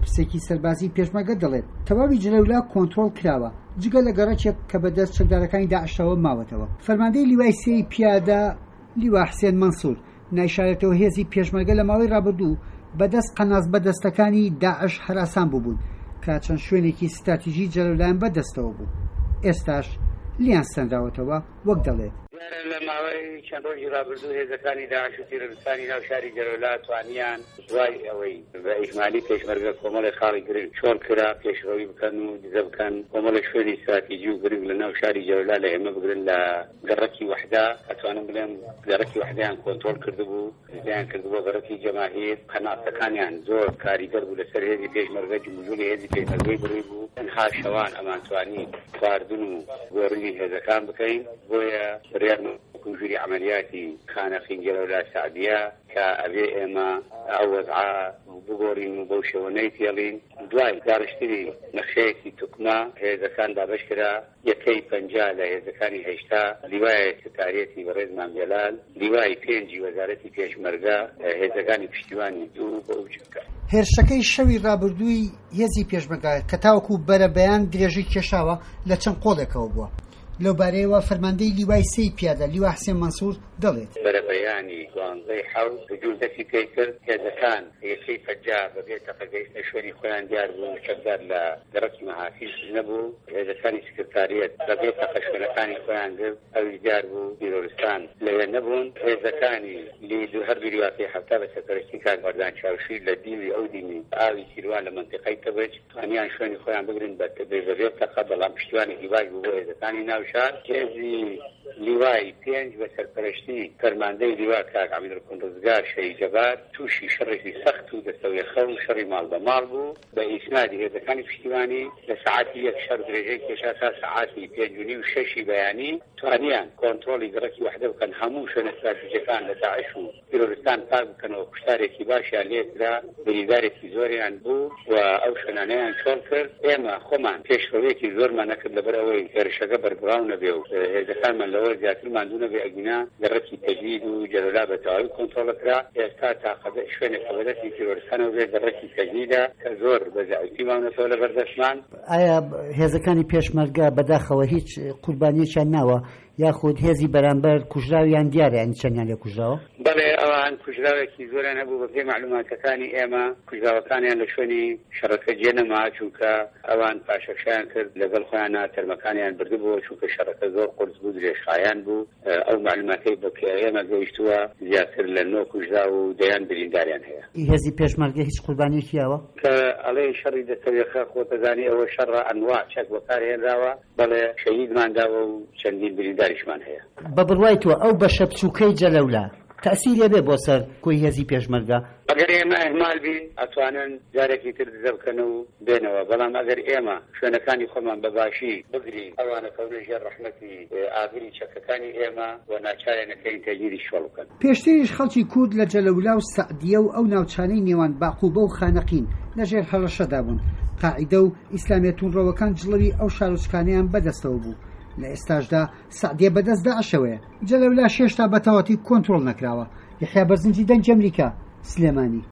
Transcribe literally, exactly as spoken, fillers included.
پرسێکی سەربازی پێشمەرگە دەڵێت تەواوی جلەولا کۆنتڕۆڵ کراوە جگە لە گەڕەکێک کە بەدەست چەکدارەکانی داعشەوە ماوەتەوە. فەرماندەی لیوای سێی پیادە لیوا حسێن مەنسوور نایشارێتەوە هێزی پێشمەرگە لە ماوەی ڕابردوو بەدەست قەناز بەدەستەکانی داعش هەراسان بووبوون کە چەند شوێنێکی ستراتیژی جەلەولایان بەدەستەوە بوو. ئێستاش لیان سەندراوەتەوە وەک دەڵێت لە ماوەی چەند ڕۆژی ڕابردوو هێزەکانی داعش و تیرۆریستانی ناو شاری جەلەولا توانیان دوای ئەوەی بە ئیجمالی پێشمەرگە کۆمەڵی خاڵی گرنگ چۆن کرا پێشڕەوی بکەن و دزە بکەن کۆمەڵی شوێنی استراتیژی و گرنگ لە ناو شاری جەلەولا لە ئێمە بگرن لە گەڕەکی وەحدا ئەتوانم بڵێم گەڕەکی وەحدایان کۆنتڕۆڵ کردبوو دەیان کردبووە گەڕەکی جەماهیر قەناسەکانیان زۆر کاریگەر بوو لەسەر هێزی پێشمەرگە جمهوری هێزی پێشمەرگەی بڕی بوو تەنها شەوان ئەمان توانی خواردن و گۆڕینی هێزەکان بکەین بۆیە بڕیار كوجري عملياتي كان في جلولة سعدية كأبي إما أوضع بقورين وبوشة ونيتيالين دواي دارشتري نخشيتي تقنا هذا كان دابشكرا يكي بنجالة هذا كان هشتا رواية تاريتي بريد مام جلال رواية بينجي وزارتي بيش مرقا هذا كان بشتواني دو بوجكا هێرشەکەی شەوی ڕابردووی هێزی پێشمەرگە کە تاوەکو بەرە بەیان درێژی کێشاوە لە چەند قۆڵێکەوە بووە. لەو بارەیەوە فەرماندەی لیوای سێی پیادە لیوا حسێن مەنسوور دەڵێت بەرەبەیانی دوانزەی حەوت هجوومەتی پێی کرد هێزەکان یەکەی فەجا بەبێت تەقەگەیشتە شوێنی خۆیان دیار بوو چەکدار لە گەڕەکی مەحافیز نەبوو هێزەکانی سکرتاریەت بەبێت تەقە شوێنەکانی خۆیان گرت ئەوی دیار بوو تیرۆریستان لەوێ نەبوون هێزەکانی لیدو هەردوو لیواکەی هەفتا بە سەرپەرستی کارمەردان چاوشیر لە دیوی ئەو دینی ئاوی سیروان لە منتیقەی تەبەج توانیان شوێنی خۆیان بگرن بەبێت تەقە بەڵام پشتیوانی هیواج بوو بۆ هێزەکانی ناو شار كازي لواي بينج بسرپرشتي فرماندەی لوا کاک عەبدولکون ڕزگار شەی جەبار تووشی شەڕێکی سەخت و دەستەوی خەو شەڕی ماڵ بە ماڵ بوو بە ئیسنادی هێزەکانی پشتیوانی لە سەعاتی یەک شەڕ درێژەی کێشا تا سەعاتی پێنج و نیو شەشی بەیانی توانیان کۆنتڕۆڵی گەڕەکی وەحدە بکەن هەموو شوێنە استراتیژیەکان لە داعش و تیرۆریستان پاک بکەنەوە کوشتارێکی باشیان لێکرا بریندارێکی زۆریان بوو و ئەو شوێنانەیان چۆڵ کرد ئێمە خۆمان پێشڕەوەیەکی زۆرمان نەکرد لەبەرەوەی هێرشەکە بەربڕاو نەبێ و هێزەکانمان لەوە زیاتر ماندوو نەبێ ئەگینا گەڕەکی تەجدید و جەلەولا بە تەواوی کۆنتڕۆڵەکرا ئێستا تاقەدە شوێنێک کە بەدەستی تیرۆریستانەوە بێ گەڕەکی تەجدیدە کە زۆر بە زیاتری ماونەتەوە لە بەردەستمان. ئایا هێزەکانی پێشمەرگە بەداخەوە هیچ قوربانیەکیان ناوە یاخود هێزی بەرامبەر کوژراویان دیارە یان چەندیان لێ کوژراوە؟ بەڵێ ئەوان کوژراوێکی زۆریان هەبوو بە پێی معلوماتەکانی ئێمە کوژراوەکانیان لە شوێنی شەڕەکە جێ نەما چونکە ئەوان پاشەکشیان کرد لەگەڵ خۆیانە تەرمەکانیان بردبووە چونکە شەڕەکە زۆر قورس بوو درێژخایان بوو ئەو معلوماتەی بە ئێمە گەیشتووە زیاتر لە نۆ کوژرا و دەیان برینداریان هەیە. هێزی پێشمەرگە هیچ قوربانیەکی یاوە؟ کە ئەڵێ شەڕی دەستەویەخە خۆتەزانی ئەوە شەڕە ئەنواع چەک بەکارهێنراوە بەڵێ شەهیدمانداوە و چەندین برینداریشمان هەیە. بە بڕوای تۆ ئەو بەشە بچووکەی جەلەولا تەسیرێ بێ بۆ سەر کۆی هێزی پێشمەرگە؟ ئەگەر ئێمە ئەهمال بین ئەتوانن جارێکی تر دزە بکەن و بێنەوە بەڵام ئەگەر ئێمە شوێنەکانی خۆمان بەباشی بگرین ئەوانە کەونەژێر ڕەحمەتی ئاگری چەکەکانی ئێمە و ناچارێنەکەین تەجیری شۆڵ بکەن. پێشتریش خەڵکی کورد لە جەلەولا و سەعدیە و ئەو ناوچانەی نێوان باقوبە و خانەقین لەژێر هەڵەشەدا بوون. قاعیدە و ئیسلامیەتون ڕەوەکان جڵەوی ئەو شارۆچکانیان بەدەستەوە بوو. لە ئێستاشدا سەعدیە بەدەست داعشەوەیە جەلەولا شێشتا بەتەواتی کۆنتڕۆڵ نەکراوە. یحیا بەرزنجی دەنج ئەمریکا سلێمانی.